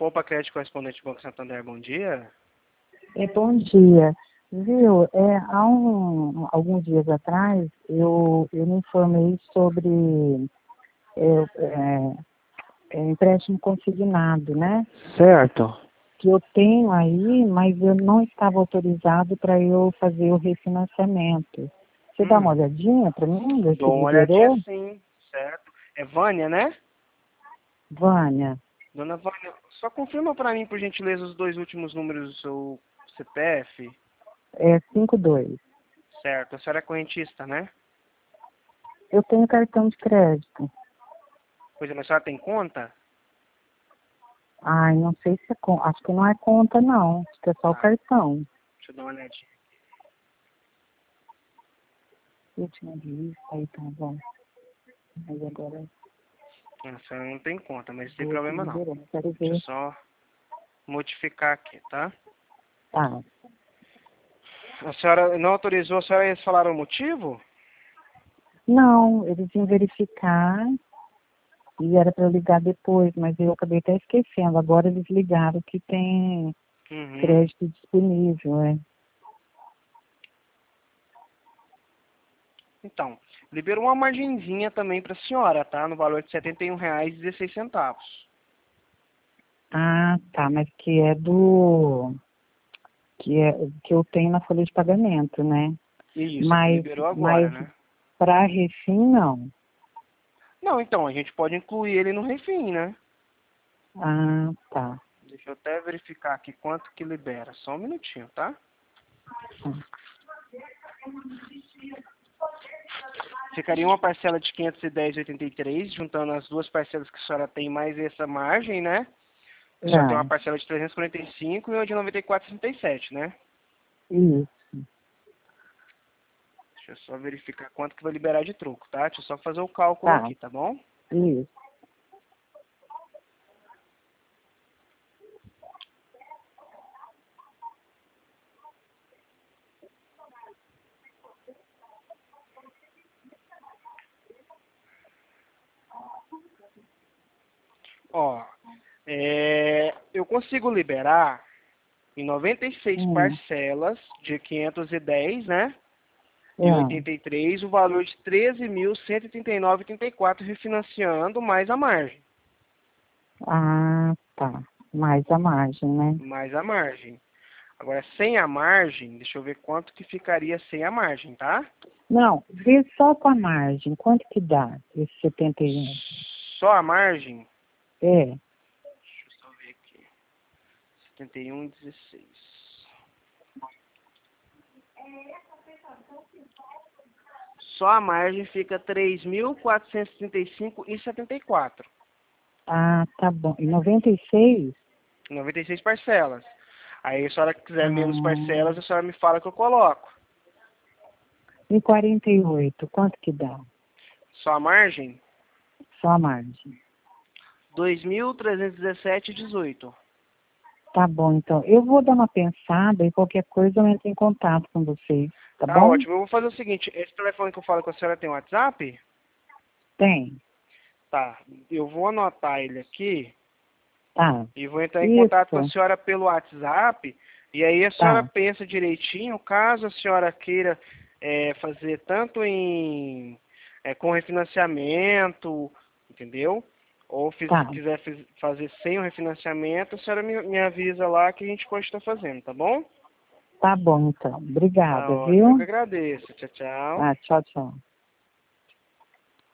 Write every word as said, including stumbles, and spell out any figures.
Poupa Crédito Correspondente Banco Santander, bom dia. É, bom dia. Viu, é, há um, alguns dias atrás, eu, eu me informei sobre é, é, é, empréstimo consignado, né? Certo. Que eu tenho aí, mas eu não estava autorizado para eu fazer o refinanciamento. Você Hum. dá uma olhadinha para mim, ver se Dou uma olhadinha liberou? sim, certo. É Vânia, né? Vânia, Dona Vânia, só confirma para mim, por gentileza, os dois últimos números do seu C P F. é cinco dois. Certo. A senhora é correntista, né? Eu tenho cartão de crédito. Pois é, mas a senhora tem conta? Ai, não sei se é conta. Acho que não é conta, não. Acho que é só o Tá. cartão. Deixa eu dar uma olhadinha. Eu tinha visto, aí tá bom. Mas agora A senhora não tem conta, mas não tem vou te problema não. liberar. Quero Deixa eu ver. só modificar aqui, tá? Tá. A senhora não autorizou, a senhora eles falaram o motivo? Não, eles iam verificar e era para eu ligar depois, mas eu acabei até esquecendo. Agora eles ligaram que tem Uhum. crédito disponível, é. Então, liberou uma margenzinha também para a senhora, tá? No valor de setenta e um reais e dezesseis centavos. Ah, tá, mas que é do que é que eu tenho na folha de pagamento, né? Isso, é que Mas liberou agora, mas né? para refim não. Não, então, a gente pode incluir ele no refim, né? Ah, tá. Deixa eu até verificar aqui quanto que libera. Só um minutinho, tá? Ficaria uma parcela de quinhentos e dez reais e oitenta e três centavos, juntando as duas parcelas que a senhora tem mais essa margem, né? A senhora tem uma É, parcela de trezentos e quarenta e cinco e uma de noventa e quatro reais e sessenta e sete centavos, né? isso. Deixa eu só verificar quanto que vai liberar de troco, tá? Deixa eu só fazer o cálculo Tá, aqui, tá bom? isso. Ó, é, eu consigo liberar em noventa e seis Hum, parcelas de quinhentos e dez, né? E é. oitenta e três, o valor de treze mil cento e trinta e nove reais e oitenta e quatro centavos, refinanciando mais a margem. Ah, tá. Mais a margem, né? Mais a margem. Agora, sem a margem, deixa eu ver quanto que ficaria sem a margem, tá? Não, vê só com a margem. Quanto que dá esse setenta e um? Só a margem, É. deixa eu só ver aqui. setenta e um e dezesseis. Só a margem fica três mil quatrocentos e trinta e cinco reais e setenta e quatro centavos. Ah, tá bom. E noventa e seis? noventa e seis parcelas. Aí, se a senhora quiser menos Ah, parcelas, a senhora me fala que eu coloco. e quarenta e oito, quanto que dá? Só a margem, Só a margem. dois mil trezentos e dezessete reais e dezoito centavos. Tá bom, então. Eu vou dar uma pensada e qualquer coisa eu entro em contato com vocês, tá Tá bom? ótimo. Eu vou fazer o seguinte, esse telefone que eu falo com a senhora tem WhatsApp? Tem. Tá. Eu vou anotar ele aqui Tá. e vou entrar em contato com a Isso. senhora pelo WhatsApp. E aí a senhora Tá. pensa direitinho, caso a senhora queira é, fazer tanto em é, com refinanciamento, entendeu? Ou fiz- Tá. quiser fiz- fazer sem o refinanciamento, a senhora me, me avisa lá que a gente pode estar fazendo, tá bom? Tá bom, então. Tá Obrigada, ótimo. Eu que viu? agradeço. Tchau, tchau. Ah, tchau, tchau.